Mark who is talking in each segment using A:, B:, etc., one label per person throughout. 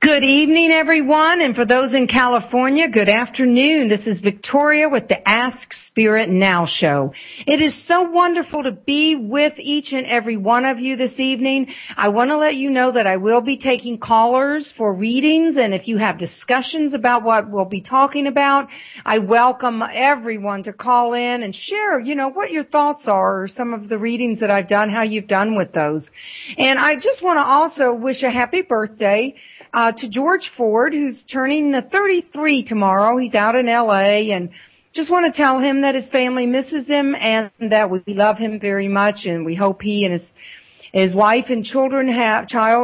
A: Good evening, everyone, and for those in California, good afternoon. This is Victoria with the Ask Spirit Now show. It is so wonderful to be with each and every one of you this evening. I want to let you know that I will be taking callers for readings, and if you have discussions about what we'll be talking about, I welcome everyone to call in and share, what your thoughts are, or some of the readings that I've done, how you've done with those. And I just want to also wish a happy birthday to George Ford, who's turning 33 tomorrow. He's out in L.A., and just want to tell him that his family misses him and that we love him very much, and we hope he and his wife and children have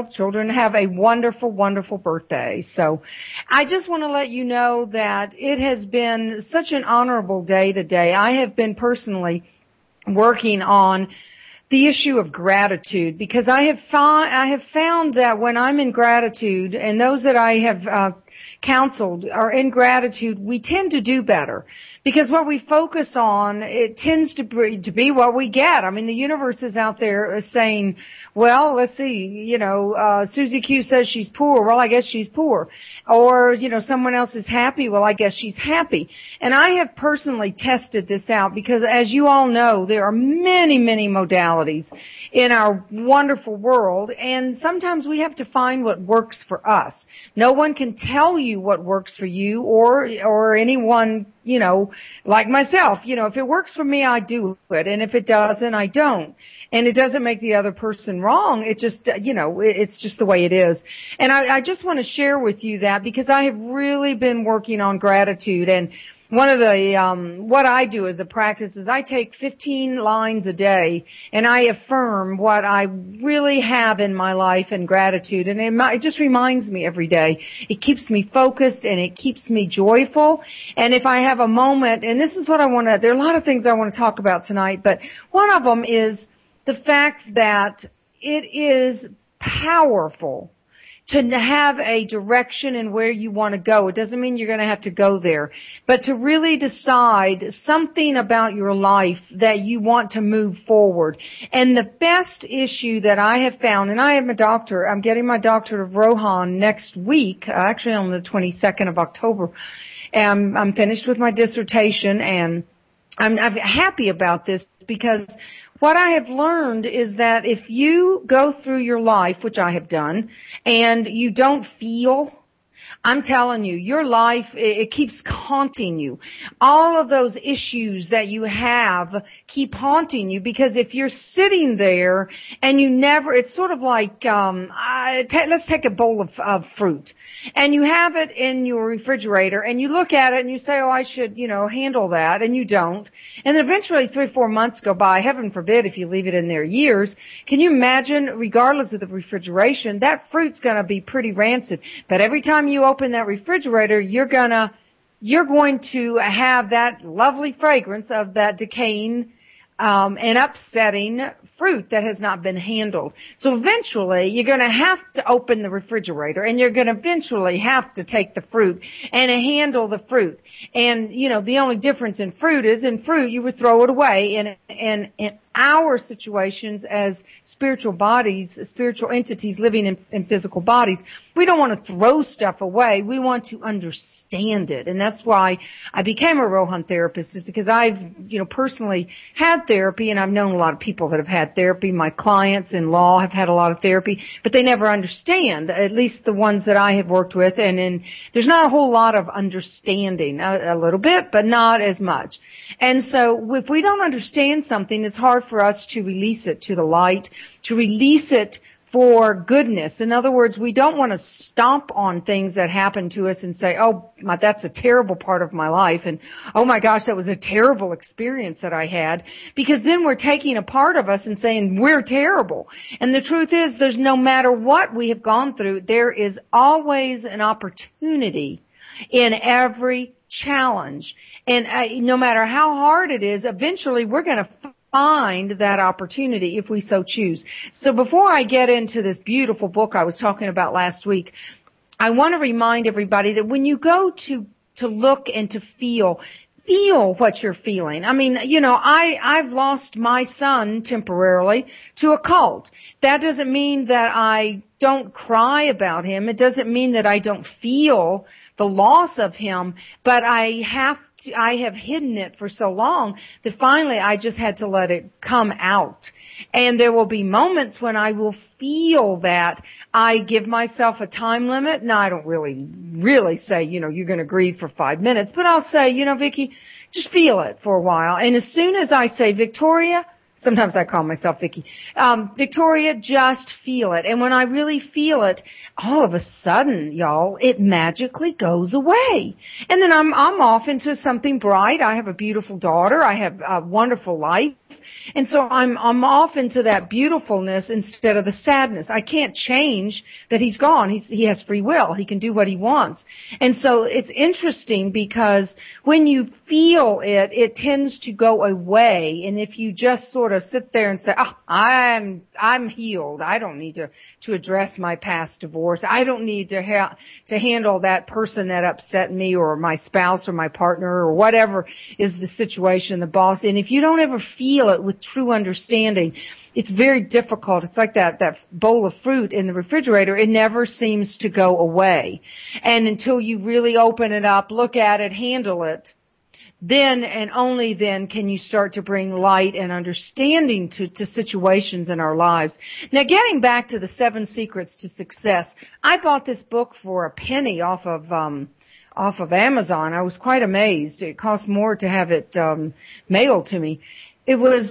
A: a wonderful, wonderful birthday. So I just want to let you know that it has been such an honorable day today. I have been personally working on the issue of gratitude, because I have found that when I'm in gratitude, and those that I have counseled are in gratitude, we tend to do better. Because what we focus on, it tends to be what we get. I mean, the universe is out there saying, well, let's see, Susie Q says she's poor. Well, I guess she's poor. Or, someone else is happy. Well, I guess she's happy. And I have personally tested this out because, as you all know, there are many, many modalities in our wonderful world. And sometimes we have to find what works for us. No one can tell you what works for you or anyone, like myself. If it works for me, I do it. And if it doesn't, I don't. And it doesn't make the other person wrong. It just, it's just the way it is. And I just want to share with you that because I have really been working on gratitude. And one of the, what I do as a practice is I take 15 lines a day and I affirm what I really have in my life in gratitude. And it just reminds me every day. It keeps me focused and it keeps me joyful. And if I have a moment, and this is what there are a lot of things I want to talk about tonight, but one of them is the fact that it is powerful to have a direction in where you want to go. It doesn't mean you're going to have to go there, but to really decide something about your life that you want to move forward. And the best issue that I have found, and I am a doctor, I'm getting my doctorate of Rohan next week, actually on the 22nd of October. And I'm finished with my dissertation, and I'm happy about this because what I have learned is that if you go through your life, which I have done, and you don't feel, I'm telling you, your life, it keeps haunting you. All of those issues that you have keep haunting you because if you're sitting there and it's sort of like, let's take a bowl of fruit. And you have it in your refrigerator and you look at it and you say, oh, I should, handle that, and you don't. And then eventually 3 or 4 months go by, heaven forbid if you leave it in there years. Can you imagine, regardless of the refrigeration, that fruit's gonna be pretty rancid. But every time you open that refrigerator, you're going to have that lovely fragrance of that decaying and upsetting fruit that has not been handled. So eventually you're going to have to open the refrigerator and you're going to eventually have to take the fruit and handle the fruit. And, the only difference in fruit is in fruit you would throw it away. And in our situations as spiritual bodies, spiritual entities living in physical bodies, we don't want to throw stuff away. We want to understand it. And that's why I became a Rohan therapist, is because I've, personally had therapy, and I've known a lot of people that have had therapy. My clients in law have had a lot of therapy, but they never understand, at least the ones that I have worked with. And there's not a whole lot of understanding, a little bit, but not as much. And so if we don't understand something, it's hard for us to release it to the light, to release it for goodness. In other words, we don't want to stomp on things that happen to us and say, oh, that's a terrible part of my life, and oh my gosh, that was a terrible experience that I had, because then we're taking a part of us and saying we're terrible. And the truth is, there's no matter what we have gone through, there is always an opportunity in every challenge. And no matter how hard it is, eventually we're going to find that opportunity if we so choose. So before I get into this beautiful book I was talking about last week, I want to remind everybody that when you go to look and to feel feel what you're feeling. I mean, I've lost my son temporarily to a cult. That doesn't mean that I don't cry about him. It doesn't mean that I don't feel the loss of him, but I have hidden it for so long that finally I just had to let it come out. And there will be moments when I will feel that. I give myself a time limit. Now, I don't really say, you're going to grieve for 5 minutes, but I'll say, Vicki, just feel it for a while. And as soon as I say, Victoria, sometimes I call myself Vicki, Victoria, just feel it. And when I really feel it, all of a sudden, y'all, it magically goes away. And then I'm off into something bright. I have a beautiful daughter. I have a wonderful life. And so I'm off into that beautifulness instead of the sadness. I can't change that he's gone. He has free will. He can do what he wants. And so it's interesting because when you feel it, it tends to go away. And if you just sort of sit there and say, I'm healed. I don't need to address my past divorce. I don't need to handle that person that upset me or my spouse or my partner or whatever is the situation, the boss. And if you don't ever feel it with true understanding, it's very difficult. It's like that bowl of fruit in the refrigerator. It never seems to go away. And until you really open it up, look at it, handle it, then and only then can you start to bring light and understanding to situations in our lives. Now, getting back to the 7 Secrets to Success, I bought this book for a penny off of Amazon. I was quite amazed. It cost more to have it mailed to me. It was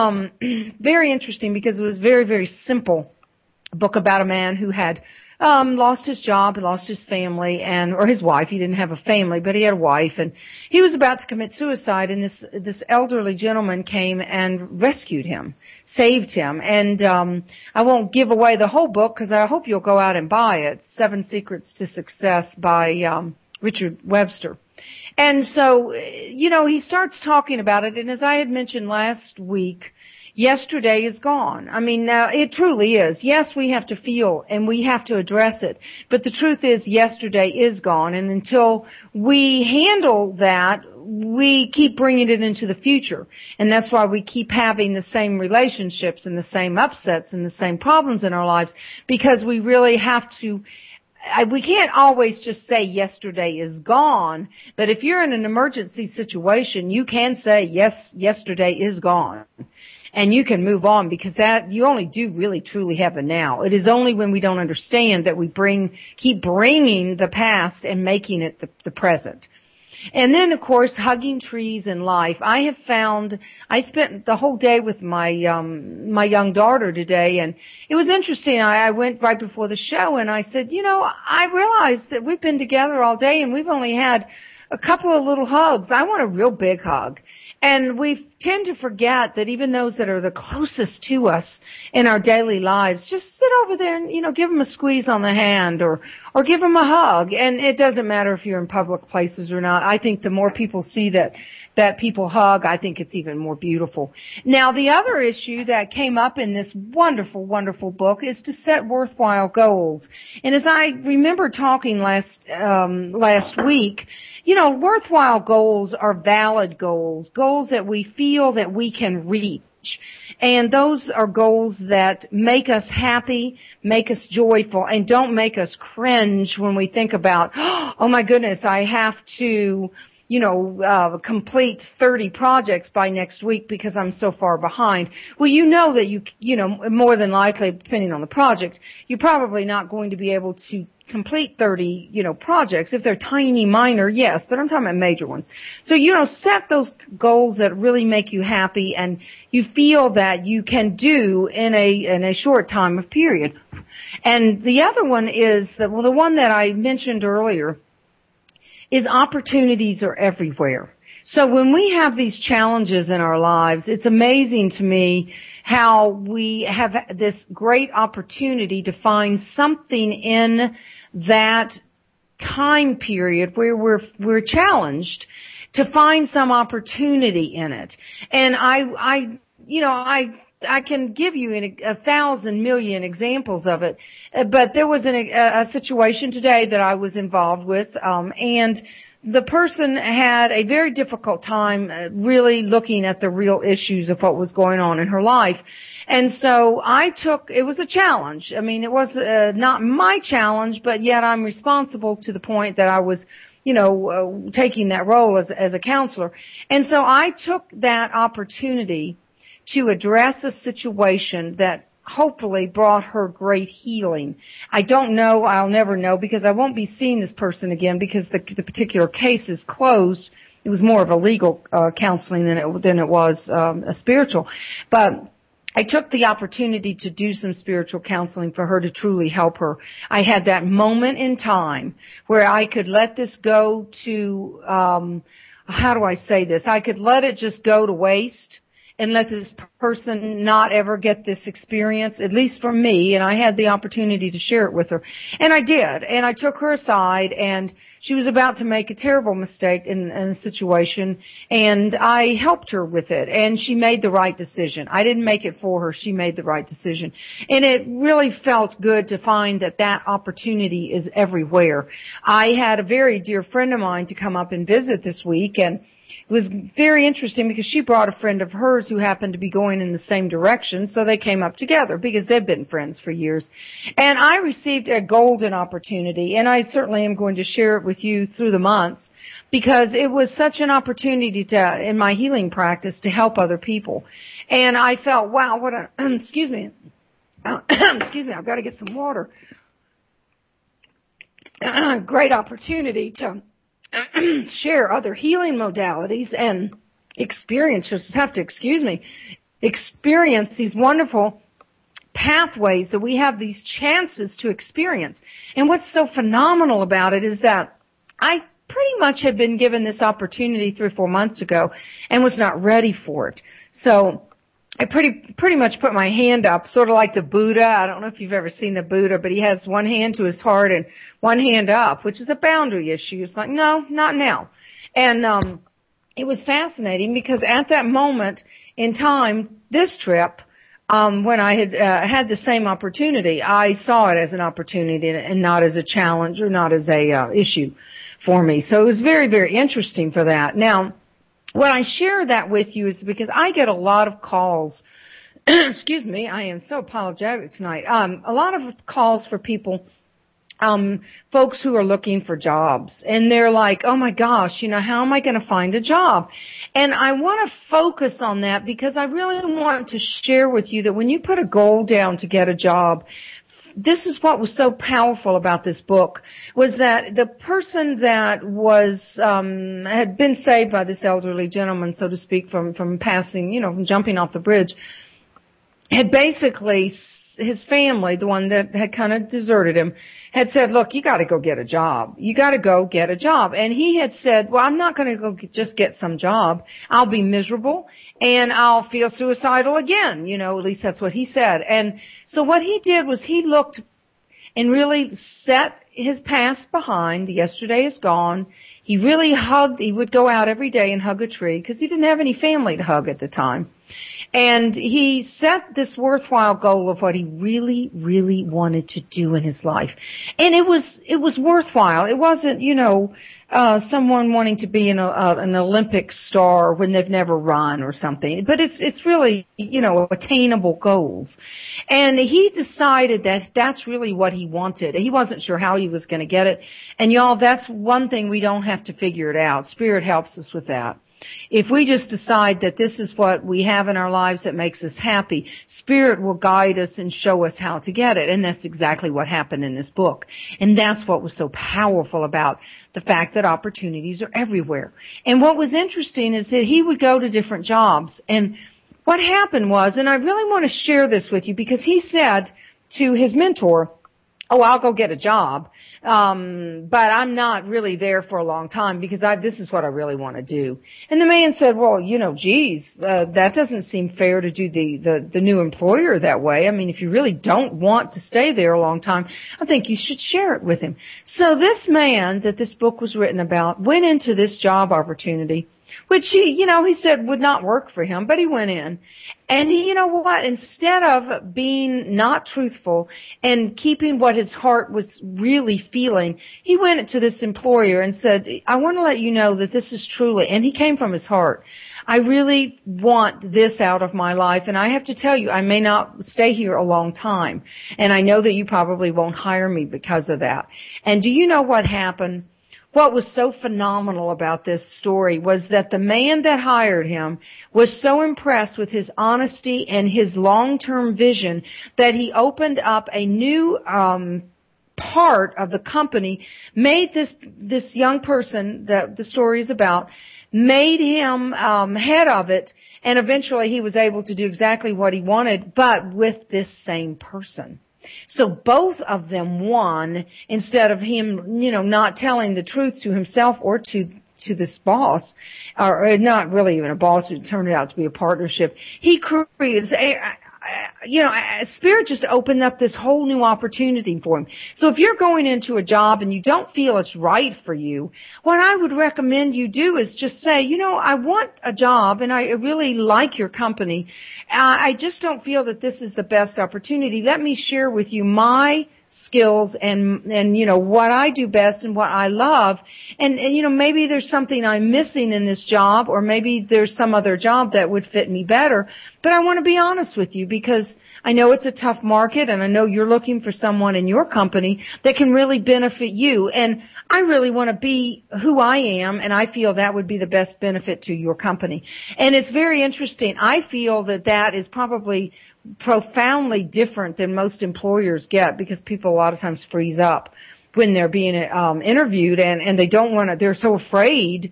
A: very interesting because it was very, very simple. A book about a man who had lost his job, lost his family, or his wife. He didn't have a family, but he had a wife, and he was about to commit suicide, and this elderly gentleman came and rescued him, saved him. And I won't give away the whole book because I hope you'll go out and buy it, 7 Secrets to Success by Richard Webster. And so, he starts talking about it, and as I had mentioned last week, yesterday is gone. I mean, now it truly is. Yes, we have to feel and we have to address it, but the truth is yesterday is gone, and until we handle that, we keep bringing it into the future. And that's why we keep having the same relationships and the same upsets and the same problems in our lives, because we really have to. We can't always just say yesterday is gone, but if you're in an emergency situation, you can say, yes, yesterday is gone. And you can move on, because that you only do really truly have the now. It is only when we don't understand that we keep bringing the past and making it the present. And then, of course, hugging trees in life. I spent the whole day with my young daughter today, and it was interesting. I went right before the show and I said, I realized that we've been together all day and we've only had a couple of little hugs. I want a real big hug. And we tend to forget that even those that are the closest to us in our daily lives, just sit over there and, give them a squeeze on the hand or give them a hug. And it doesn't matter if you're in public places or not. I think the more people see that people hug, I think it's even more beautiful. Now, the other issue that came up in this wonderful, wonderful book is to set worthwhile goals. And as I remember talking last week, worthwhile goals are valid goals that we feel that we can reach. And those are goals that make us happy, make us joyful, and don't make us cringe when we think about, oh my goodness, I have to, complete 30 projects by next week because I'm so far behind. Well, that more than likely, depending on the project, you're probably not going to be able to complete 30, projects. If they're tiny, minor, yes, but I'm talking about major ones. So, set those goals that really make you happy and you feel that you can do in a short time of period. And the other one is the one that I mentioned earlier is opportunities are everywhere. So when we have these challenges in our lives, it's amazing to me how we have this great opportunity to find something in that time period where we're challenged to find some opportunity in it. And I can give you 1,000 million examples of it, but there was a situation today that I was involved with, and the person had a very difficult time really looking at the real issues of what was going on in her life. And so it was a challenge. I mean, it was not my challenge, but yet I'm responsible to the point that I was, taking that role as a counselor. And so I took that opportunity to address a situation that hopefully brought her great healing. I don't know, I'll never know, because I won't be seeing this person again because the particular case is closed. It was more of a legal counseling than it was a spiritual. But I took the opportunity to do some spiritual counseling for her to truly help her. I had that moment in time where I could let this go to, how do I say this? I could let it just go to waste and let this person not ever get this experience, at least for me, and I had the opportunity to share it with her. And I did, and I took her aside, and she was about to make a terrible mistake in a situation, and I helped her with it, and she made the right decision. I didn't make it for her, she made the right decision. And it really felt good to find that opportunity is everywhere. I had a very dear friend of mine to come up and visit this week, and it was very interesting because she brought a friend of hers who happened to be going in the same direction, so they came up together because they've been friends for years. And I received a golden opportunity, and I certainly am going to share it with you through the months because it was such an opportunity in my healing practice to help other people. And I felt, wow, what a, excuse me, I've got to get some water. Great opportunity to share other healing modalities and experience these wonderful pathways that we have these chances to experience. And what's so phenomenal about it is that I pretty much had been given this opportunity 3 or 4 months ago and was not ready for it. So I pretty much put my hand up, sort of like the Buddha. I don't know if you've ever seen the Buddha, but he has one hand to his heart and one hand up, which is a boundary issue. It's like, no, not now. And it was fascinating because at that moment in time, this trip, when I had the same opportunity, I saw it as an opportunity and not as a challenge or not as a issue for me. So it was very, very interesting for that. Now, when I share that with you is because I get a lot of calls. Excuse me, I am so apologetic tonight. A lot of calls for people, folks who are looking for jobs. And they're like, oh my gosh, how am I going to find a job? And I want to focus on that because I really want to share with you that when you put a goal down to get a job, this is what was so powerful about this book, was that the person that had been saved by this elderly gentleman, so to speak, from passing, from jumping off the bridge, had basically, his family, the one that had kind of deserted him, had said, look, you got to go get a job. You got to go get a job. And he had said, well, I'm not going to go just get some job. I'll be miserable and I'll feel suicidal again. At least that's what he said. And so what he did was he looked and really set his past behind. The yesterday is gone. He really he would go out every day and hug a tree because he didn't have any family to hug at the time. And he set this worthwhile goal of what he really, really wanted to do in his life. And it was worthwhile. It wasn't, someone wanting to be an Olympic star when they've never run or something. But it's really, attainable goals. And he decided that that's really what he wanted. He wasn't sure how he was going to get it. And y'all, that's one thing we don't have to figure it out. Spirit helps us with that. If we just decide that this is what we have in our lives that makes us happy, Spirit will guide us and show us how to get it. And that's exactly what happened in this book. And that's what was so powerful about the fact that opportunities are everywhere. And what was interesting is that he would go to different jobs. And what happened was, and I really want to share this with you because he said to his mentor, oh, I'll go get a job, but I'm not really there for a long time because this is what I really want to do. And the man said, well, that doesn't seem fair to do the new employer that way. I mean, if you really don't want to stay there a long time, I think you should share it with him. So this man that this book was written about went into this job opportunity which he said would not work for him, but he went in. And he, you know what, instead of being not truthful and keeping what his heart was really feeling, he went to this employer and said, I want to let you know that this is truly, and he came from his heart, I really want this out of my life, and I have to tell you, I may not stay here a long time, and I know that you probably won't hire me because of that. And do you know what happened? What was so phenomenal about this story was that the man that hired him was so impressed with his honesty and his long-term vision that he opened up a new part of the company, made this young person that the story is about, made him head of it, and eventually he was able to do exactly what he wanted, but with this same person. So both of them won instead of him, not telling the truth to himself or to this boss, or not really even a boss, it turned out to be a partnership. He created Spirit just opened up this whole new opportunity for him. So if you're going into a job and you don't feel it's right for you, what I would recommend you do is just say, I want a job and I really like your company. I just don't feel that this is the best opportunity. Let me share with you my skills and what I do best and what I love. And maybe there's something I'm missing in this job, or maybe there's some other job that would fit me better. But I want to be honest with you because I know it's a tough market and I know you're looking for someone in your company that can really benefit you. And I really want to be who I am, and I feel that would be the best benefit to your company. And it's very interesting. I feel that is probably profoundly different than most employers get, because people a lot of times freeze up when they're being interviewed, and they don't want to, they're so afraid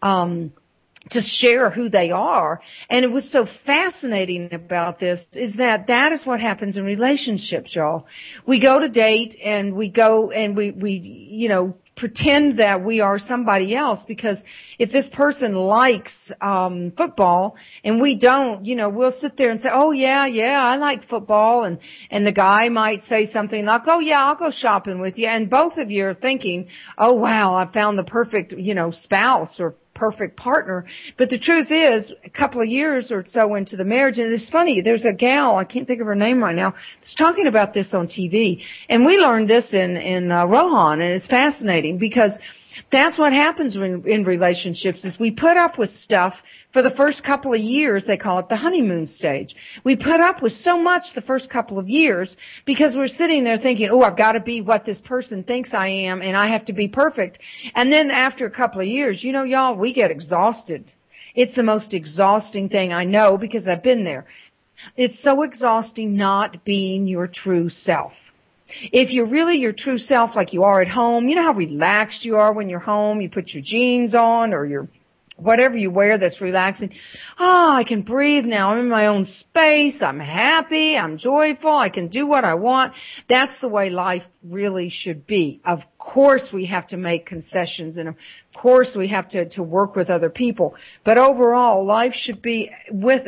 A: to share who they are. And it was so fascinating about this is that is what happens in relationships, y'all. We go to date and we go and we pretend that we are somebody else, because if this person likes football and we don't, we'll sit there and say, oh yeah, I like football, and the guy might say something like, oh yeah, I'll go shopping with you, and both of you are thinking, oh wow, I found the perfect, spouse or perfect partner. But the truth is, a couple of years or so into the marriage, and it's funny, there's a gal, I can't think of her name right now, that's talking about this on TV. And we learned this in Rohan, and it's fascinating because that's what happens in relationships is we put up with stuff for the first couple of years. They call it the honeymoon stage. We put up with so much the first couple of years because we're sitting there thinking, oh, I've got to be what this person thinks I am, and I have to be perfect. And then after a couple of years, y'all, we get exhausted. It's the most exhausting thing I know because I've been there. It's so exhausting not being your true self. If you're really your true self like you are at home, you know how relaxed you are when you're home, you put your jeans on or your whatever you wear that's relaxing. Oh, I can breathe now. I'm in my own space. I'm happy. I'm joyful. I can do what I want. That's the way life really should be. Of course we have to make concessions, and of course we have to work with other people. But overall, life should be with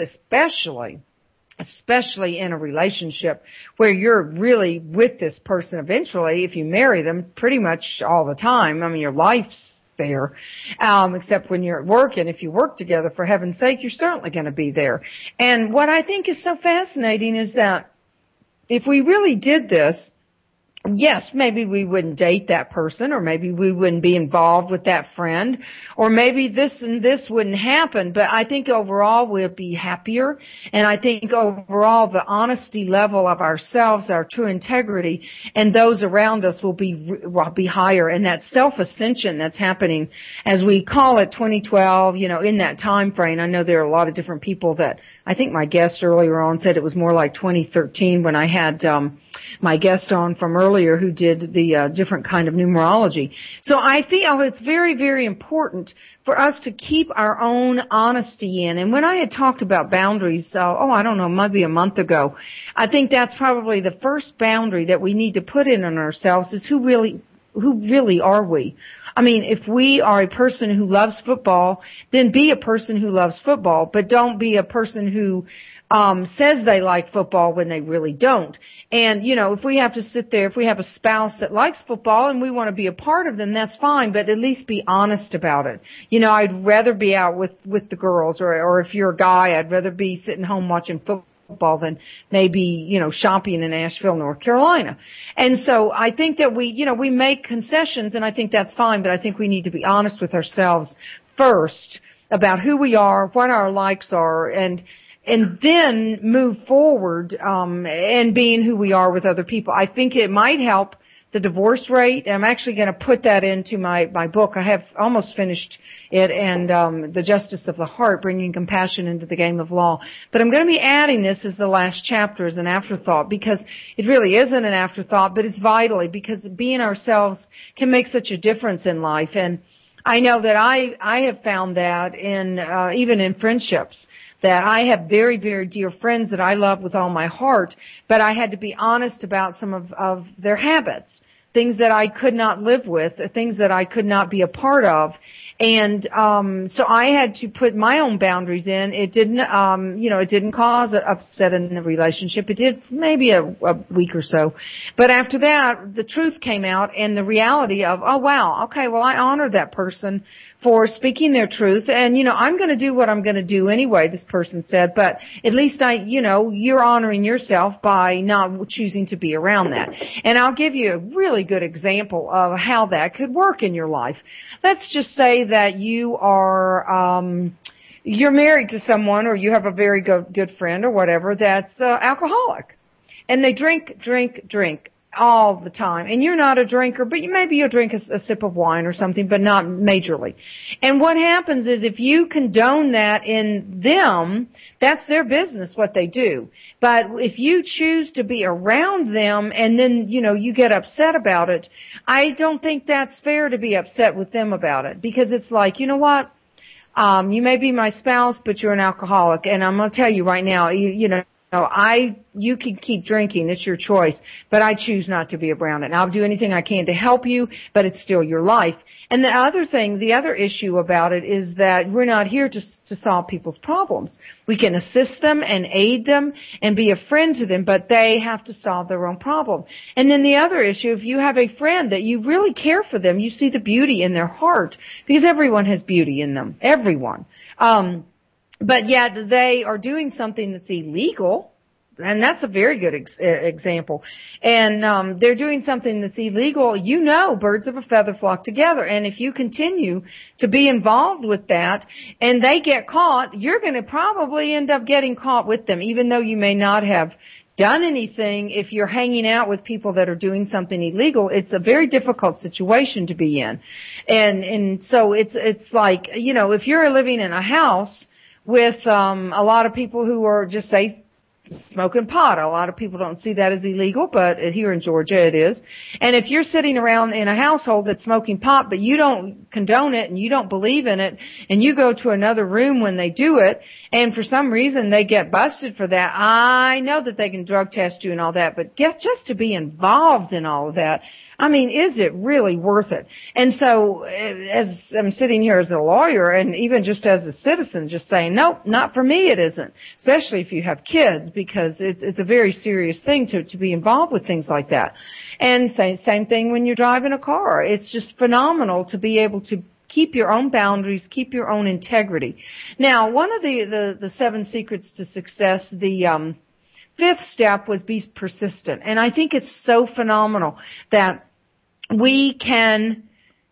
A: especially in a relationship where you're really with this person eventually, if you marry them pretty much all the time. I mean, your life's there, except when you're at work, and if you work together, for heaven's sake, you're certainly going to be there. And what I think is so fascinating is that if we really did this, yes, maybe we wouldn't date that person, or maybe we wouldn't be involved with that friend, or maybe this and this wouldn't happen, but I think overall we'll be happier, and I think overall the honesty level of ourselves, our true integrity, and those around us will be higher, and that self-ascension that's happening, as we call it 2012, in that time frame. I know there are a lot of different people that, I think my guest earlier on said it was more like 2013 when I had my guest on from earlier who did the different kind of numerology. So I feel it's very, very important for us to keep our own honesty in. And when I had talked about boundaries, I don't know, maybe a month ago, I think that's probably the first boundary that we need to put in on ourselves is who really who really are we? I mean, if we are a person who loves football, then be a person who loves football, but don't be a person who says they like football when they really don't. And, you know, if we have to sit there, if we have a spouse that likes football and we want to be a part of them, that's fine, but at least be honest about it. You know, I'd rather be out with the girls, or if you're a guy, I'd rather be sitting home watching football than maybe, you know, shopping in Asheville, North Carolina. And so I think that we make concessions, and I think that's fine, but I think we need to be honest with ourselves first about who we are, what our likes are, and then move forward, and being who we are with other people. I think it might help the divorce rate. I'm actually going to put that into my book. I have almost finished it, and The Justice of the Heart, Bringing Compassion into the Game of Law. But I'm going to be adding this as the last chapter as an afterthought, because it really isn't an afterthought, but it's vitally, because being ourselves can make such a difference in life. And I know that I have found that in even in friendships, that I have very, very dear friends that I love with all my heart, but I had to be honest about some of their habits, things that I could not live with, things that I could not be a part of. And so I had to put my own boundaries in. It didn't it didn't cause an upset in the relationship. It did maybe a week or so. But after that, the truth came out, and the reality of, oh wow, okay, well, I honor that person for speaking their truth, and I'm going to do what I'm going to do anyway, this person said, but at least you're honoring yourself by not choosing to be around that. And I'll give you a really good example of how that could work in your life. Let's just say that you are you're married to someone, or you have a very good friend or whatever that's alcoholic, and they drink all the time. And you're not a drinker, but maybe you'll drink a sip of wine or something, but not majorly. And what happens is, if you condone that in them, that's their business, what they do. But if you choose to be around them and then, you get upset about it, I don't think that's fair to be upset with them about it, because it's like, you know what? You may be my spouse, but you're an alcoholic, and I'm going to tell you right now, you can keep drinking. It's your choice, but I choose not to be around it. And I'll do anything I can to help you, but it's still your life. And the other issue about it is that we're not here to solve people's problems. We can assist them and aid them and be a friend to them, but they have to solve their own problem. And then the other issue, if you have a friend that you really care for them, you see the beauty in their heart, because everyone has beauty in them. Everyone. But yet they are doing something that's illegal, and that's a very good example. And they're doing something that's illegal. Birds of a feather flock together. And if you continue to be involved with that and they get caught, you're going to probably end up getting caught with them, even though you may not have done anything. If you're hanging out with people that are doing something illegal, it's a very difficult situation to be in. And so it's like, if you're living in a house with a lot of people who are, just say, smoking pot. A lot of people don't see that as illegal, but here in Georgia it is. And if you're sitting around in a household that's smoking pot, but you don't condone it and you don't believe in it, and you go to another room when they do it, and for some reason they get busted for that, I know that they can drug test you and all that, but just to be involved in all of that, I mean, is it really worth it? And so, as I'm sitting here as a lawyer, and even just as a citizen, just saying, nope, not for me, it isn't. Especially if you have kids, because it's a very serious thing to be involved with things like that. And same thing when you're driving a car. It's just phenomenal to be able to keep your own boundaries, keep your own integrity. Now, one of the 7 secrets to success, the fifth step was be persistent. And I think it's so phenomenal that we can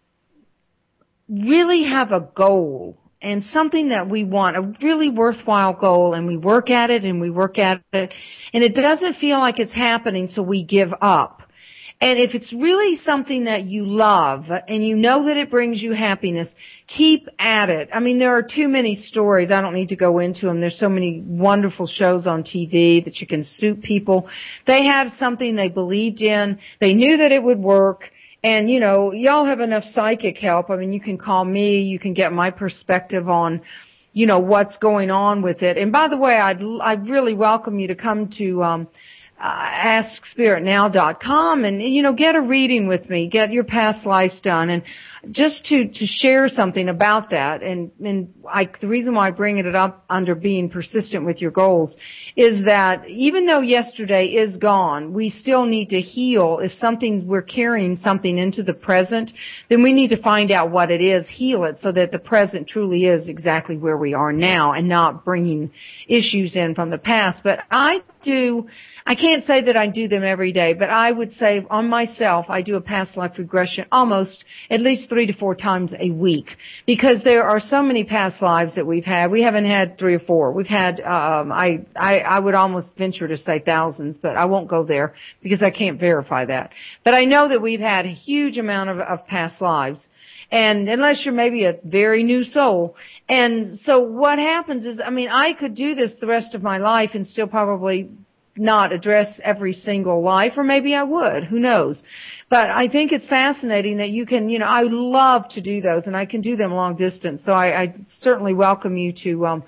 A: really have a goal and something that we want, a really worthwhile goal, and we work at it and we work at it, and it doesn't feel like it's happening, so we give up. And if it's really something that you love and you know that it brings you happiness, keep at it. I mean, there are too many stories. I don't need to go into them. There's so many wonderful shows on TV that you can suit people. They had something they believed in. They knew that it would work. And, y'all have enough psychic help. I mean, you can call me. You can get my perspective on, what's going on with it. And by the way, I'd really welcome you to come to AskSpiritNow.com and, get a reading with me, get your past lives done, and just to share something about that. And the reason why I bring it up under being persistent with your goals is that even though yesterday is gone, we still need to heal. If we're carrying something into the present, then we need to find out what it is, heal it, so that the present truly is exactly where we are now and not bringing issues in from the past. But I can't say that I do them every day, but I would say on myself, I do a past life regression almost at least 3 to 4 times a week, because there are so many past lives that we've had. We haven't had 3 or 4. We've had, I would almost venture to say thousands, but I won't go there because I can't verify that. But I know that we've had a huge amount of past lives. And unless you're maybe a very new soul. And so what happens is, I could do this the rest of my life and still probably not address every single life, or maybe I would, who knows. But I think it's fascinating that you can, I would love to do those, and I can do them long distance. So I certainly welcome you to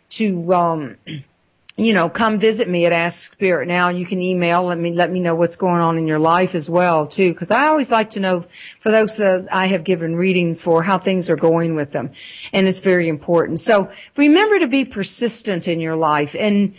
A: come visit me at Ask Spirit Now. You can email, let me know what's going on in your life as well, too, because I always like to know, for those that I have given readings for, how things are going with them. And it's very important. So remember to be persistent in your life. And,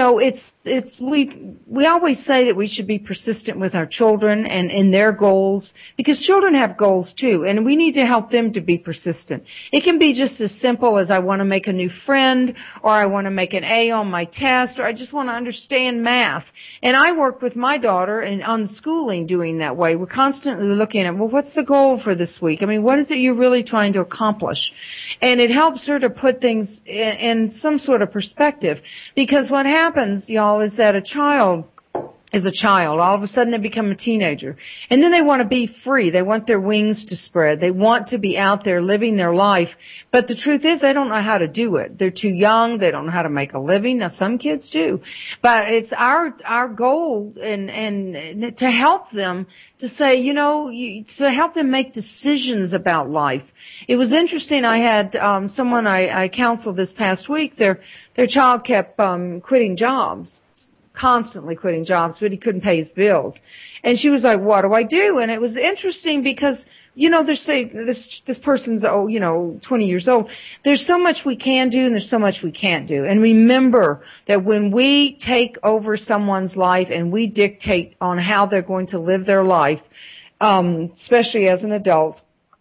A: we always say that we should be persistent with our children and in their goals, because children have goals too, and we need to help them to be persistent. It can be just as simple as I want to make a new friend, or I want to make an A on my test, or I just want to understand math. And I work with my daughter on schooling doing that way. We're constantly looking at, well, what's the goal for this week? What is it you're really trying to accomplish? And it helps her to put things in some sort of perspective, because what happens, y'all, is that a child is a child. All of a sudden they become a teenager. And then they want to be free. They want their wings to spread. They want to be out there living their life. But the truth is they don't know how to do it. They're too young. They don't know how to make a living. Now some kids do. But it's our goal and to help them to say, to help them make decisions about life. It was interesting. I had someone I counseled this past week. Their child kept quitting jobs. Constantly quitting jobs, but he couldn't pay his bills. And she was like, what do I do? And it was interesting because, they're saying this person's, 20 years old. There's so much we can do and there's so much we can't do. And remember that when we take over someone's life and we dictate on how they're going to live their life, especially as an adult,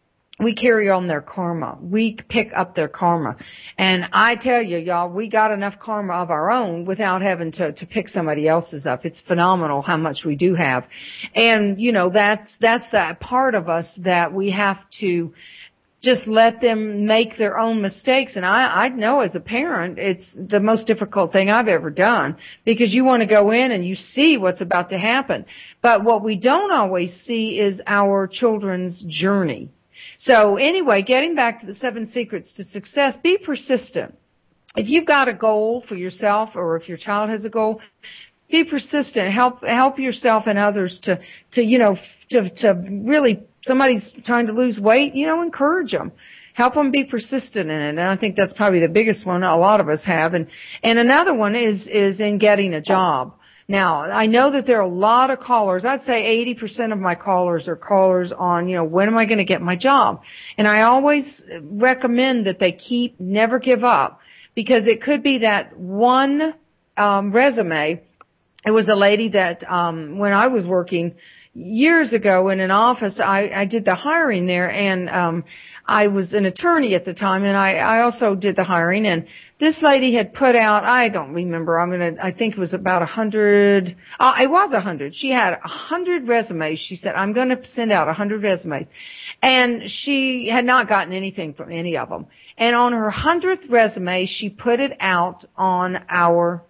A: we carry on their karma. We pick up their karma. And I tell you, y'all, we got enough karma of our own without having to pick somebody else's up. It's phenomenal how much we do have. And, that's that part of us that we have to just let them make their own mistakes. And I know as a parent, it's the most difficult thing I've ever done, because you want to go in and you see what's about to happen. But what we don't always see is our children's journey. So anyway, getting back to the 7 secrets to success, be persistent. If you've got a goal for yourself, or if your child has a goal, be persistent. Help yourself and others to really, somebody's trying to lose weight, encourage them. Help them be persistent in it. And I think that's probably the biggest one a lot of us have. And another one is in getting a job. Now, I know that there are a lot of callers. I'd say 80% of my callers are callers on, when am I going to get my job? And I always recommend that they never give up, because it could be that one resume. It was a lady that when I was working years ago in an office, I did the hiring there, and I was an attorney at the time, and I also did the hiring. And this lady had put out, I don't remember, I think it was about 100, it was 100. She had 100 resumes. She said, I'm going to send out 100 resumes. And she had not gotten anything from any of them. And on her 100th resume, she put it out on our,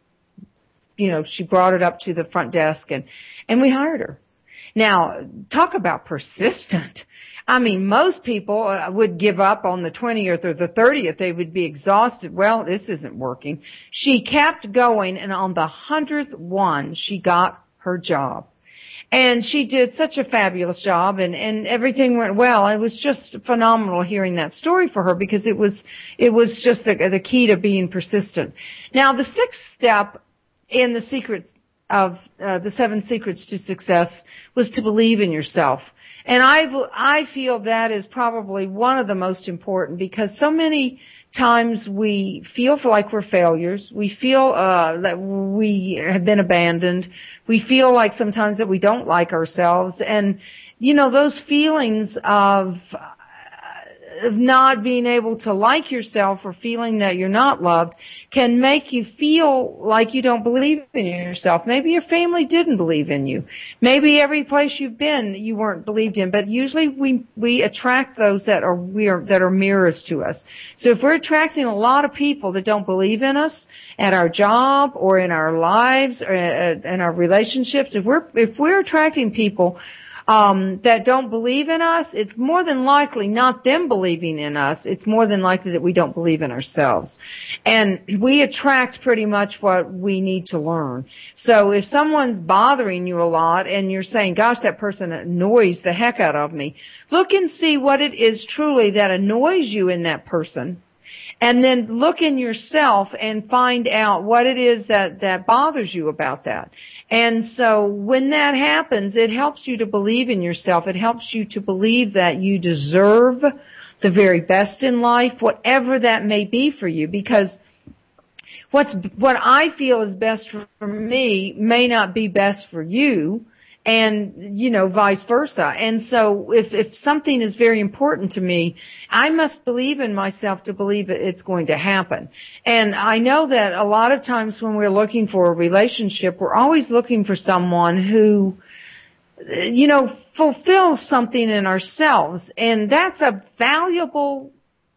A: she brought it up to the front desk, and we hired her. Now, talk about persistent. Most people would give up on the 20th or the 30th. They would be exhausted. Well, this isn't working. She kept going, and on the 100th one, she got her job. And she did such a fabulous job, and everything went well. It was just phenomenal hearing that story for her, because it was just the key to being persistent. Now, the 6th step in the secrets the 7 Secrets to Success was to believe in yourself. And I feel that is probably one of the most important, because so many times we feel like we're failures. We feel that we have been abandoned. We feel like sometimes that we don't like ourselves. And, you know, those feelings of not being able to like yourself or feeling that you're not loved can make you feel like you don't believe in yourself. Maybe your family didn't believe in you. Maybe every place you've been you weren't believed in, but usually we attract those that are mirrors to us. So if we're attracting a lot of people that don't believe in us at our job or in our lives or in our relationships, if we're attracting people that don't believe in us, it's more than likely not them believing in us. It's more than likely that we don't believe in ourselves. And we attract pretty much what we need to learn. So if someone's bothering you a lot and you're saying, gosh, that person annoys the heck out of me, look and see what it is truly that annoys you in that person. And then look in yourself and find out what it is that bothers you about that. And so when that happens, it helps you to believe in yourself. It helps you to believe that you deserve the very best in life, whatever that may be for you, because what I feel is best for me may not be best for you. And, you know, vice versa. And so if something is very important to me, I must believe in myself to believe it's going to happen. And I know that a lot of times when we're looking for a relationship, we're always looking for someone who, you know, fulfills something in ourselves. And that's valuable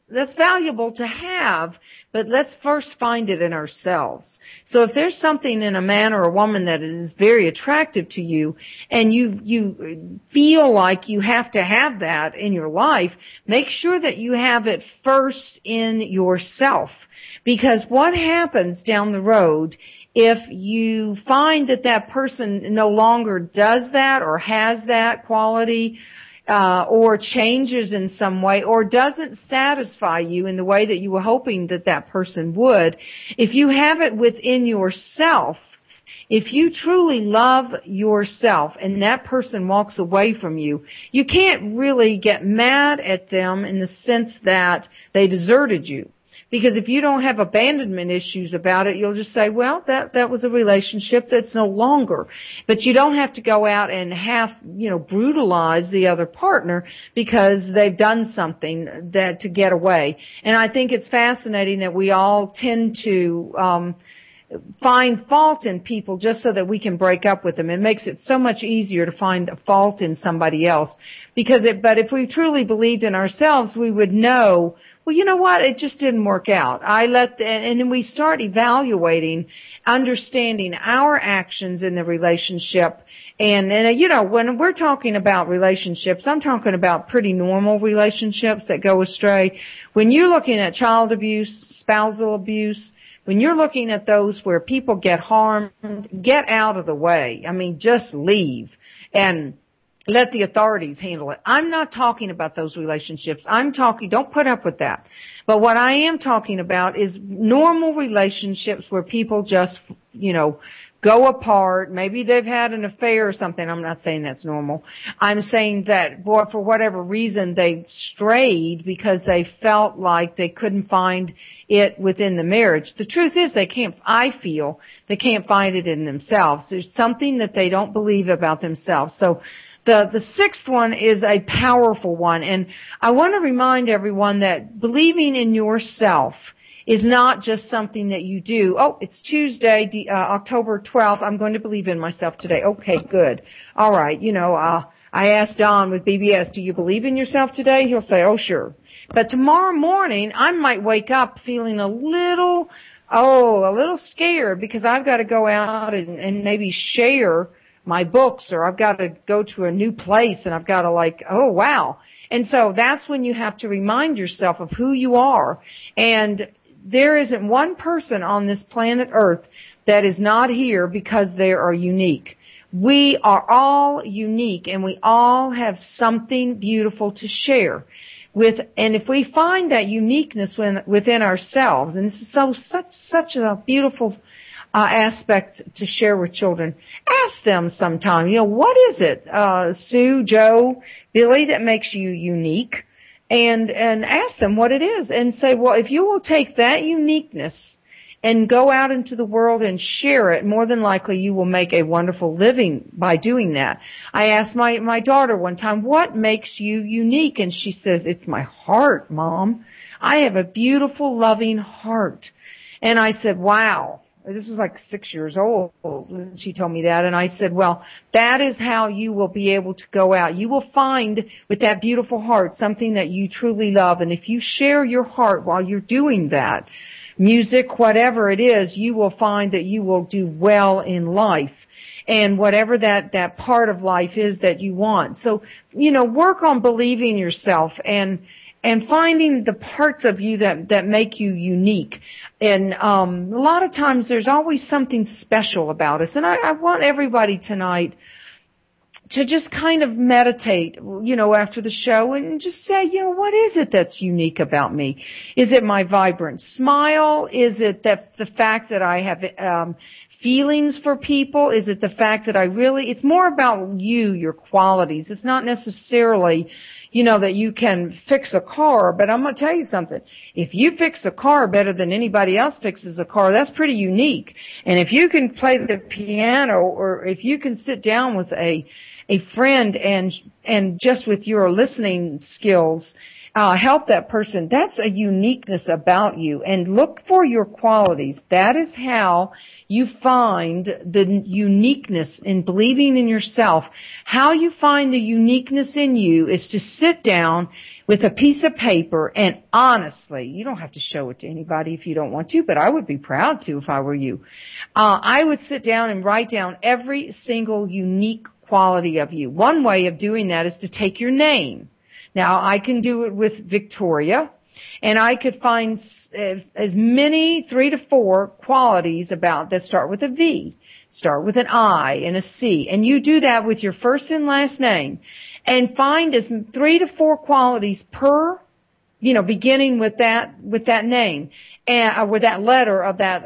A: to have, but let's first find it in ourselves. So if there's something in a man or a woman that is very attractive to you and you feel like you have to have that in your life, make sure that you have it first in yourself. Because what happens down the road if you find that person no longer does that or has that quality, or changes in some way, or doesn't satisfy you in the way that you were hoping that person would, if you have it within yourself, if you truly love yourself and that person walks away from you, you can't really get mad at them in the sense that they deserted you. Because if you don't have abandonment issues about it, you'll just say, well, that was a relationship that's no longer. But you don't have to go out and brutalize the other partner because they've done something to get away. And I think it's fascinating that we all tend to find fault in people just so that we can break up with them. It makes it so much easier to find a fault in somebody else. But if we truly believed in ourselves, we would know, well, you know what? It just didn't work out. And then we start evaluating, understanding our actions in the relationship. And when we're talking about relationships, I'm talking about pretty normal relationships that go astray. When you're looking at child abuse, spousal abuse, when you're looking at those where people get harmed, get out of the way. I mean, just leave and let the authorities handle it. I'm not talking about those relationships. Don't put up with that. But what I am talking about is normal relationships where people just, go apart. Maybe they've had an affair or something. I'm not saying that's normal. I'm saying that for whatever reason they strayed because they felt like they couldn't find it within the marriage. The truth is I feel they can't find it in themselves. There's something that they don't believe about themselves. So the sixth one is a powerful one, and I want to remind everyone that believing in yourself is not just something that you do. Oh, it's Tuesday, October 12th. I'm going to believe in myself today. Okay, good. All right. I asked Don with BBS, do you believe in yourself today? He'll say, oh, sure. But tomorrow morning, I might wake up feeling a little scared because I've got to go out and maybe share my books, or I've got to go to a new place and I've got to oh wow. And so that's when you have to remind yourself of who you are. And there isn't one person on this planet Earth that is not here because they are unique. We are all unique and we all have something beautiful to share and if we find that uniqueness within ourselves, and this is such a beautiful aspect to share with children. Ask them sometime, what is it, Sue, Joe, Billy, that makes you unique? And ask them what it is and say, well, if you will take that uniqueness and go out into the world and share it, more than likely you will make a wonderful living by doing that. I asked my daughter one time, what makes you unique? And she says, it's my heart, Mom. I have a beautiful, loving heart. And I said, wow. This was like 6 years old when she told me that. And I said, well, that is how you will be able to go out. You will find with that beautiful heart something that you truly love. And if you share your heart while you're doing that, music, whatever it is, you will find that you will do well in life. And whatever that part of life is that you want. So, work on believing yourself and finding the parts of you that make you unique. And a lot of times there's always something special about us. And I want everybody tonight to just kind of meditate, after the show and just say, what is it that's unique about me? Is it my vibrant smile? Is it the fact that I have feelings for people? Is it the fact that it's more about your qualities. It's not necessarily that you can fix a car, but I'm going to tell you something. If you fix a car better than anybody else fixes a car, that's pretty unique. And if you can play the piano, or if you can sit down with a friend and just with your listening skills, help that person, that's a uniqueness about you. And look for your qualities. That is how you find the uniqueness in believing in yourself. How you find the uniqueness in you is to sit down with a piece of paper and honestly, you don't have to show it to anybody if you don't want to, but I would be proud to if I were you. I would sit down and write down every single unique quality of you. One way of doing that is to take your name. Now, I can do it with Victoria, and I could find as many 3 to 4 qualities that start with a V, start with an I and a C. And you do that with your first and last name and find as 3 to 4 qualities per, beginning with that name and with that letter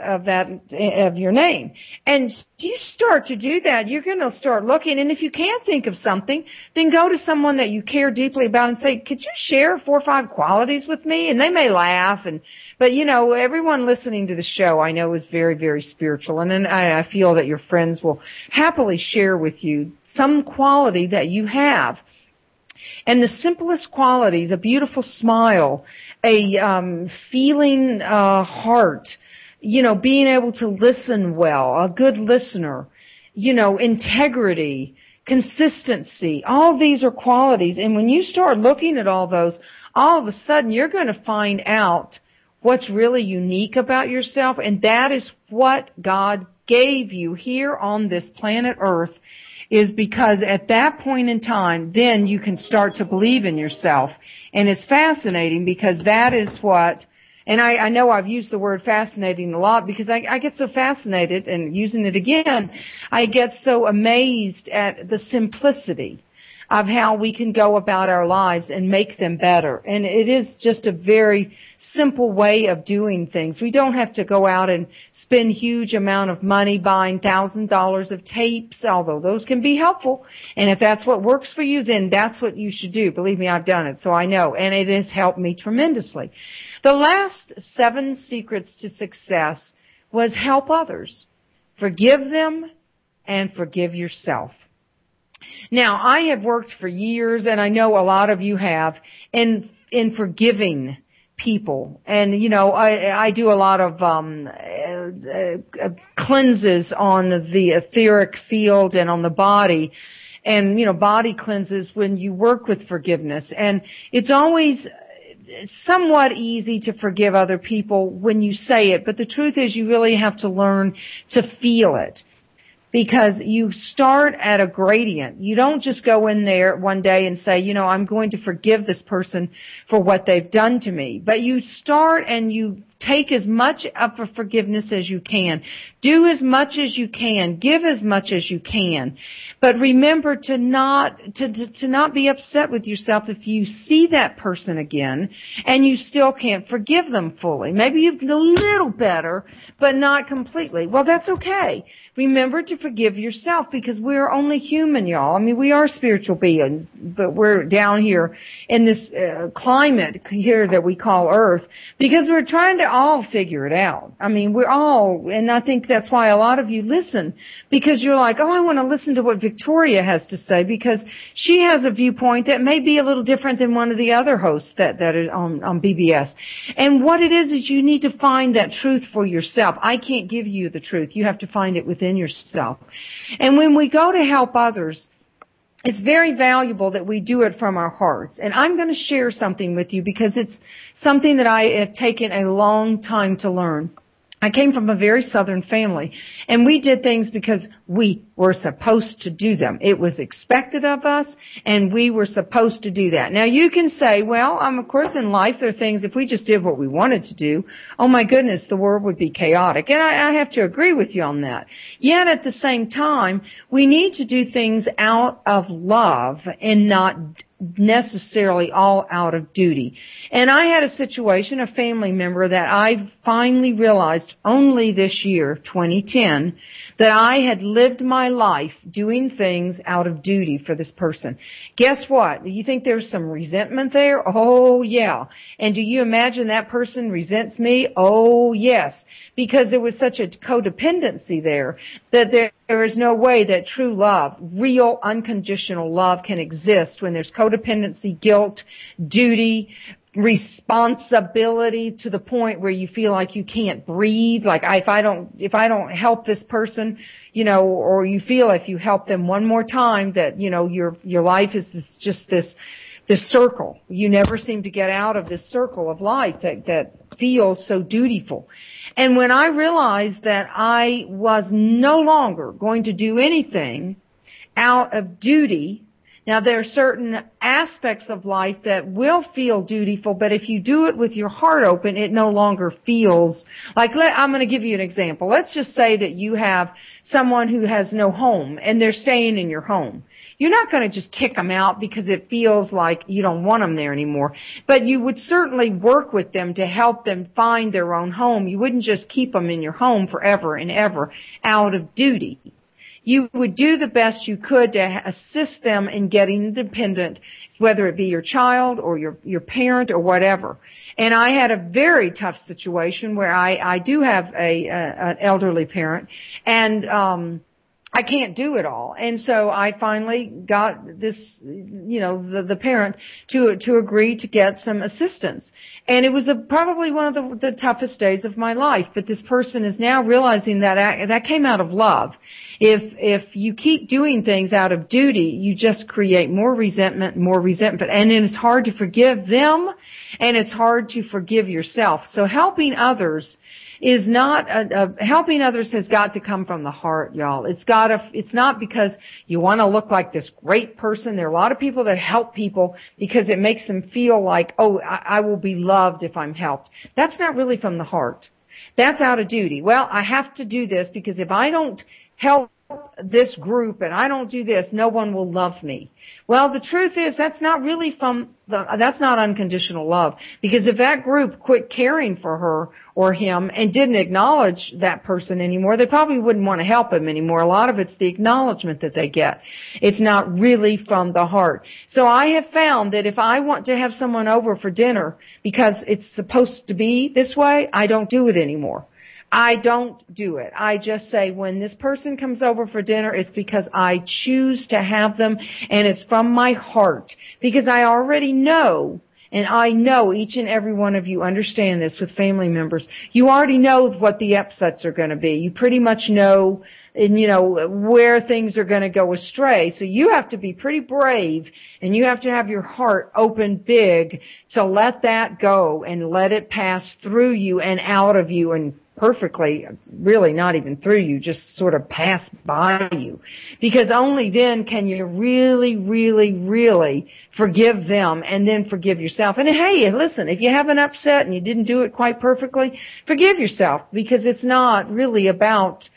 A: of your name. And you start to do that, you're going to start looking. And if you can't think of something, then go to someone that you care deeply about and say, could you share 4 or 5 qualities with me? And they may laugh but everyone listening to the show I know is very, very spiritual. And then I feel that your friends will happily share with you some quality that you have. And the simplest qualities, a beautiful smile, a feeling heart, being able to listen well, a good listener, integrity, consistency, all these are qualities. And when you start looking at all those, all of a sudden you're going to find out what's really unique about yourself. And that is what God gave you here on this planet Earth, is because at that point in time, then you can start to believe in yourself. And it's fascinating because that is what, and I know I've used the word fascinating a lot because I get so fascinated, and using it again, I get so amazed at the simplicity of how we can go about our lives and make them better. And it is just a very simple way of doing things. We don't have to go out and spend huge amount of money buying $1,000 of tapes, although those can be helpful. And if that's what works for you, then that's what you should do. Believe me, I've done it, so I know. And it has helped me tremendously. The last 7 secrets to success was help others, forgive them, and forgive yourself. Now, I have worked for years, and I know a lot of you have, in forgiving people. And, I do a lot of cleanses on the etheric field and on the body. And, body cleanses when you work with forgiveness. And it's always somewhat easy to forgive other people when you say it, but the truth is you really have to learn to feel it. Because you start at a gradient. You don't just go in there one day and say, I'm going to forgive this person for what they've done to me. But you start and you take as much of a forgiveness as you can. Do as much as you can. Give as much as you can. But remember to not be upset with yourself if you see that person again and you still can't forgive them fully. Maybe you've a little better, but not completely. Well, that's okay. Remember to forgive yourself, because we're only human, y'all. I mean, we are spiritual beings, but we're down here in this climate here that we call Earth, because we're trying to all figure it out. I mean, we're all, and I think that's why a lot of you listen, because you're like, oh, I want to listen to what Victoria has to say, because she has a viewpoint that may be a little different than one of the other hosts that is on BBS. And what it is you need to find that truth for yourself. I can't give you the truth. You have to find it within yourself. And when we go to help others, it's very valuable that we do it from our hearts. And I'm going to share something with you because it's something that I have taken a long time to learn. I came from a very Southern family, and we did things because we were supposed to do them. It was expected of us, and we were supposed to do that. Now, you can say, well, of course, in life there are things, if we just did what we wanted to do, oh my goodness, the world would be chaotic. And I have to agree with you on that. Yet, at the same time, we need to do things out of love and not necessarily all out of duty. And I had a situation, a family member, that I finally realized only this year, 2010, that I had lived my life doing things out of duty for this person. Guess what? Do you think there's some resentment there? Oh, yeah. And do you imagine that person resents me? Oh, yes. Because there was such a codependency there that there is no way that true love, real unconditional love, can exist when there's codependency, guilt, duty, responsibility, to the point where you feel like you can't breathe. Like if I don't help this person, or you feel if you help them one more time that, your life is just this circle. You never seem to get out of this circle of life that feels so dutiful. And when I realized that I was no longer going to do anything out of duty, now there are certain aspects of life that will feel dutiful, but if you do it with your heart open, it no longer feels like, I'm going to give you an example. Let's just say that you have someone who has no home and they're staying in your home. You're not going to just kick them out because it feels like you don't want them there anymore. But you would certainly work with them to help them find their own home. You wouldn't just keep them in your home forever and ever out of duty. You would do the best you could to assist them in getting independent, whether it be your child or your parent or whatever. And I had a very tough situation where I do have an elderly parent, and I can't do it all. And so I finally got this, the parent to agree to get some assistance. And it was probably one of the toughest days of my life. But this person is now realizing that came out of love. If you keep doing things out of duty, you just create more resentment. And then it's hard to forgive them, and it's hard to forgive yourself. So helping others is not helping others has got to come from the heart, y'all. It's not because you want to look like this great person. There are a lot of people that help people because it makes them feel like, oh, I will be loved if I'm helped. That's not really from the heart. That's out of duty. Well, I have to do this because if I don't help this group and I don't do this, no one will love me. Well, the truth is that's not unconditional love, because if that group quit caring for her or him and didn't acknowledge that person anymore, they probably wouldn't want to help him anymore. A lot of it's the acknowledgement that they get. It's not really from the heart. So I have found that if I want to have someone over for dinner because it's supposed to be this way, I don't do it anymore. I don't do it. I just say when this person comes over for dinner, it's because I choose to have them, and it's from my heart, because I already know, and I know each and every one of you understand this with family members. You already know what the upsets are going to be. You pretty much know, and where things are going to go astray. So you have to be pretty brave, and you have to have your heart open big to let that go and let it pass through you and out of you and perfectly, really not even through you, just sort of pass by you. Because only then can you really, really, really forgive them and then forgive yourself. And hey, listen, if you have an upset and you didn't do it quite perfectly, forgive yourself, because it's not really about,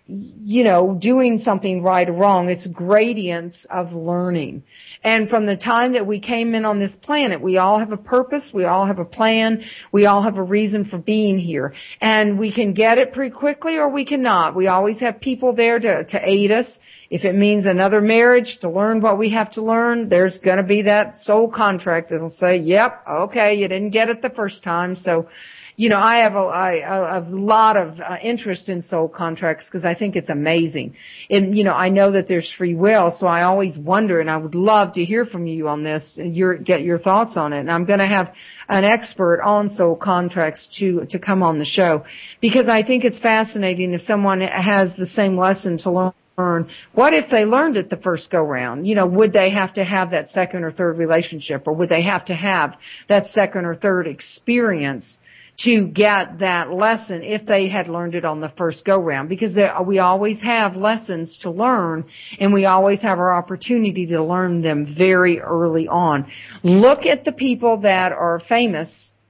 A: doing something right or wrong. It's gradients of learning. And from the time that we came in on this planet, we all have a purpose, we all have a plan, we all have a reason for being here. And we can get it pretty quickly or we cannot. We always have people there to aid us. If it means another marriage to learn what we have to learn, there's going to be that soul contract that'll say, yep, okay, you didn't get it the first time, so I have a lot of interest in soul contracts because I think it's amazing. And, I know that there's free will, so I always wonder, and I would love to hear from you on this and get your thoughts on it. And I'm going to have an expert on soul contracts to come on the show, because I think it's fascinating if someone has the same lesson to learn. What if they learned it the first go round? Would they have to have that second or third relationship, or would they have to have that second or third experience to get that lesson if they had learned it on the first go-round? Because we always have lessons to learn, and we always have our opportunity to learn them very early on. Look at the people that are famous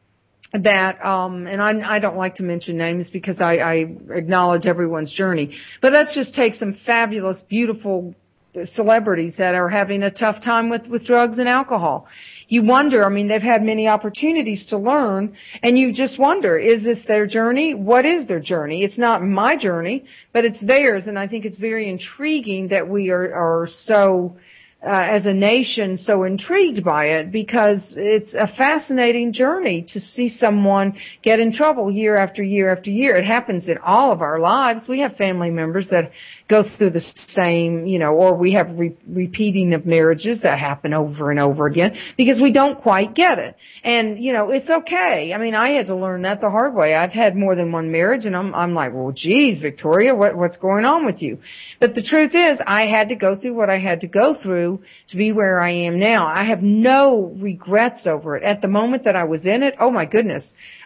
A: that, and I don't like to mention names because I acknowledge everyone's journey, but let's just take some fabulous, beautiful celebrities that are having a tough time with drugs and alcohol. You wonder, they've had many opportunities to learn, and you just wonder, is this their journey? What is their journey? It's not my journey, but it's theirs, and I think it's very intriguing that we are so, as a nation, so intrigued by it, because it's a fascinating journey to see someone get in trouble year after year after year. It happens in all of our lives. We have family members that go through the same, or we have repeating of marriages that happen over and over again because we don't quite get it. And, it's okay. I had to learn that the hard way. I've had more than one marriage, and I'm like, well, geez, Victoria, what's going on with you? But the truth is, I had to go through what I had to go through to be where I am now. I have no regrets over it. At the moment that I was in it, oh my goodness,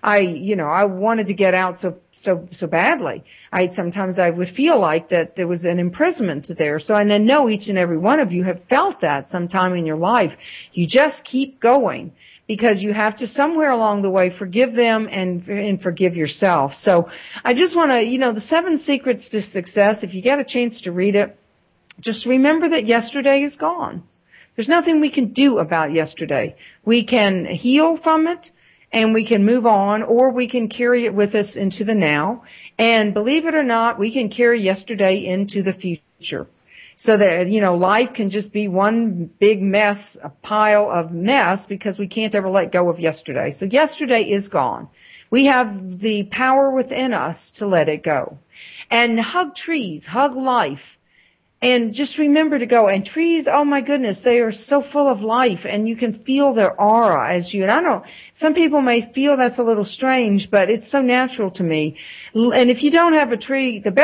A: I wanted to get out so badly. Sometimes I would feel like that there was an imprisonment there. So, and I know each and every one of you have felt that sometime in your life. You just keep going, because you have to somewhere along the way forgive them and forgive yourself. So I just want to, the 7 Secrets to Success, if you get a chance to read it, just remember that yesterday is gone. There's nothing we can do about yesterday. We can heal from it, and we can move on, or we can carry it with us into the now. And believe it or not, we can carry yesterday into the future. So that, life can just be one big mess, a pile of mess, because we can't ever let go of yesterday. So yesterday is gone. We have the power within us to let it go. And hug trees, hug life. And just remember to go. And trees, oh my goodness, they are so full of life, and you can feel their aura as you, and I know some people may feel that's a little strange, but it's so natural to me. And if you don't have a tree, the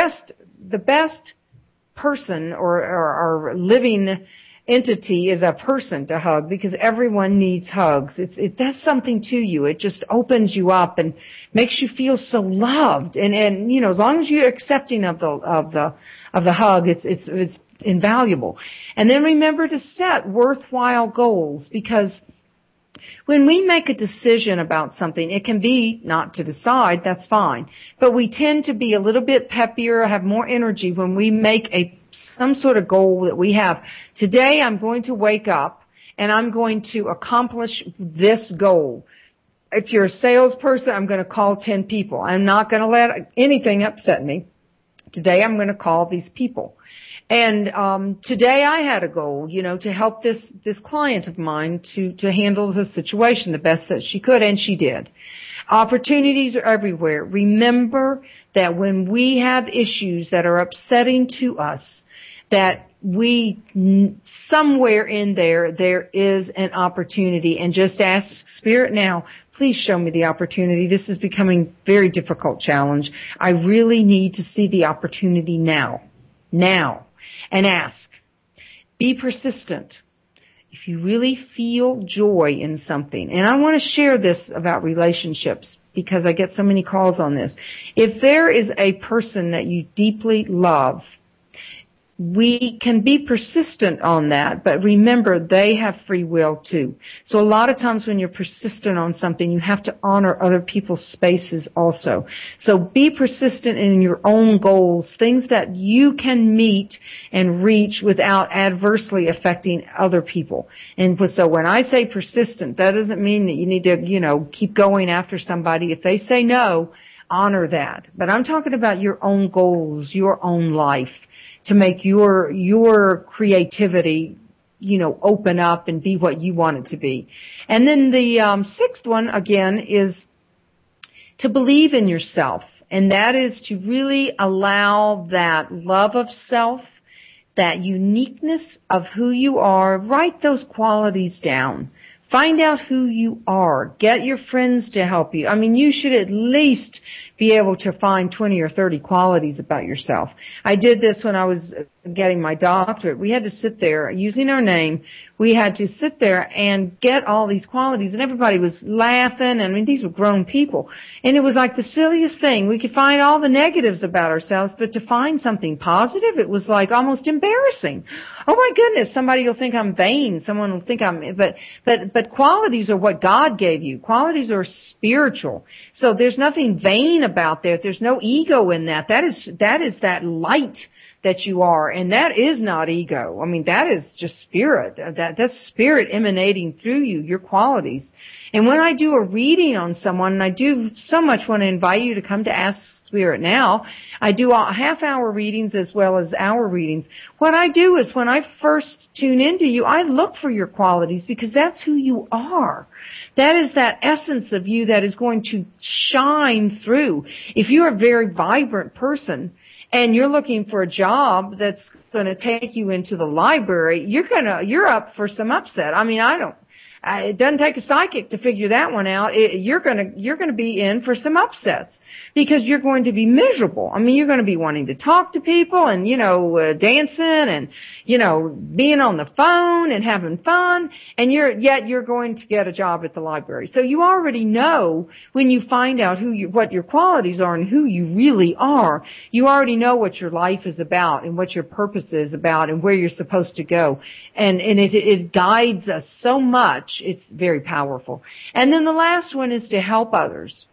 A: best person or living entity is a person to hug, because everyone needs hugs. It does something to you. It just opens you up and makes you feel so loved. And as long as you're accepting of the hug, it's invaluable. And then remember to set worthwhile goals, because when we make a decision about something, it can be not to decide, that's fine. But we tend to be a little bit peppier, have more energy when we make some sort of goal that we have. Today I'm going to wake up and I'm going to accomplish this goal. If you're a salesperson, I'm going to call 10 people. I'm not going to let anything upset me. Today I'm going to call these people. And today I had a goal, to help this client of mine to handle the situation the best that she could, and she did. Opportunities are everywhere. Remember that when we have issues that are upsetting to us, that somewhere in there is an opportunity. And just ask Spirit now, please show me the opportunity. This is becoming a very difficult challenge. I really need to see the opportunity now. And ask. Be persistent. if you really feel joy in something, and I want to share this about relationships because I get so many calls on this. If there is a person that you deeply love, we can be persistent on that, but remember, they have free will too. So a lot of times when you're persistent on something, you have to honor other people's spaces also. So be persistent in your own goals, things that you can meet and reach without adversely affecting other people. And so when I say persistent, that doesn't mean that you need to, keep going after somebody. If they say no, honor that. But I'm talking about your own goals, your own life, to make your creativity, open up and be what you want it to be. And then the sixth one, again, is to believe in yourself. And that is to really allow that love of self, that uniqueness of who you are. Write those qualities down. Find out who you are. Get your friends to help you. I mean, you should at least be able to find 20 or 30 qualities about yourself. I did this when I was getting my doctorate. We had to sit there using our name. We had to sit there and get all these qualities, and everybody was laughing. I mean, these were grown people. And it was like the silliest thing. We could find all the negatives about ourselves, but to find something positive, it was like almost embarrassing. Oh my goodness, somebody will think I'm vain. Someone will think but qualities are what God gave you. Qualities are spiritual. So there's nothing vain about that. There's no ego in that. That is that light that you are, and that is not ego. I mean, that is just spirit. That's spirit emanating through you, your qualities. And when I do a reading on someone, and I do so much want to invite you to come to Ask Spirit Now, I do half-hour readings as well as hour readings. What I do is when I first tune into you, I look for your qualities because that's who you are. That is that essence of you that is going to shine through. If you're a very vibrant person, and you're looking for a job that's going to take you into the library, you're up for some upset. I mean, it doesn't take a psychic to figure that one out. You're going to be in for some upsets because you're going to be miserable. I mean, you're going to be wanting to talk to people and, dancing and, being on the phone and having fun, and yet you're going to get a job at the library. So you already know when you find out what your qualities are and who you really are, you already know what your life is about and what your purpose is about and where you're supposed to go. And it guides us so much. It's very powerful. And then the last one is to help others.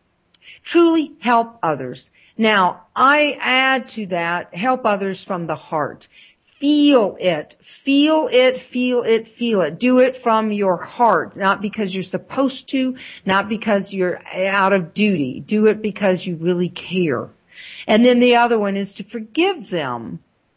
A: Truly help others. Now, I add to that, help others from the heart. Feel it. Feel it, feel it, feel it. Do it from your heart, not because you're supposed to, not because you're out of duty. Do it because you really care. And then the other one is to forgive them.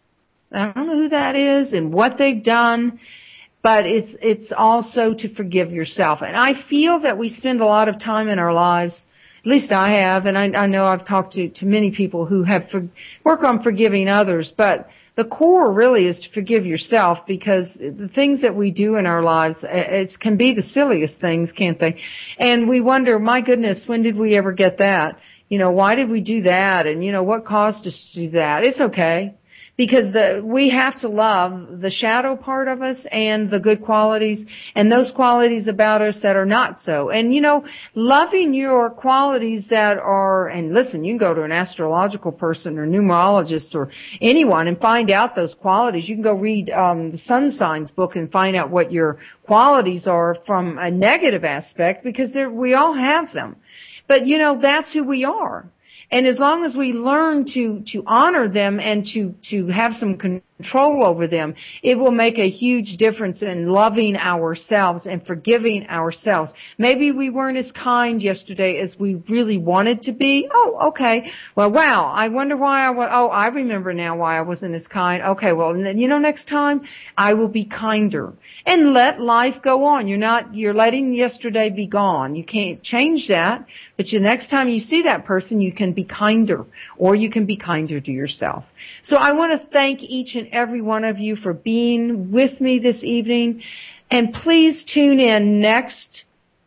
A: I don't know who that is and what they've done, but it's also to forgive yourself. And I feel that we spend a lot of time in our lives, at least I have, and I know I've talked to many people who have work on forgiving others, but the core really is to forgive yourself, because the things that we do in our lives, it can be the silliest things, can't they? And we wonder, my goodness, when did we ever get that? Why did we do that? And what caused us to do that? It's okay. Because we have to love the shadow part of us and the good qualities and those qualities about us that are not so. And, loving your qualities that are, and listen, you can go to an astrological person or numerologist or anyone and find out those qualities. You can go read the Sun Signs book and find out what your qualities are from a negative aspect, because we all have them. But, that's who we are. And as long as we learn to honor them and to have some control over them, it will make a huge difference in loving ourselves and forgiving ourselves. Maybe we weren't as kind yesterday as we really wanted to be. Oh, okay. Well, wow. I wonder why I remember now why I wasn't as kind. Okay, well, next time I will be kinder. And let life go on. You're letting yesterday be gone. You can't change that, but the next time you see that person, you can be kinder, or you can be kinder to yourself. So I want to thank each and every one of you for being with me this evening. And please tune in next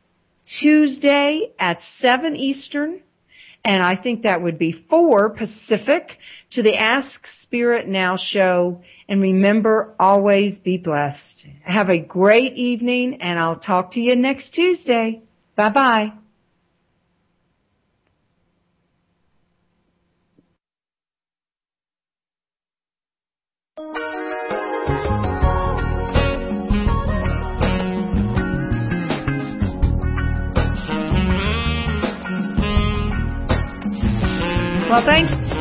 A: Tuesday at 7 Eastern, and I think that would be 4 Pacific, to the Ask Spirit Now show. And remember, always be blessed. Have a great evening, and I'll talk to you next Tuesday. Bye-bye. Well, thanks.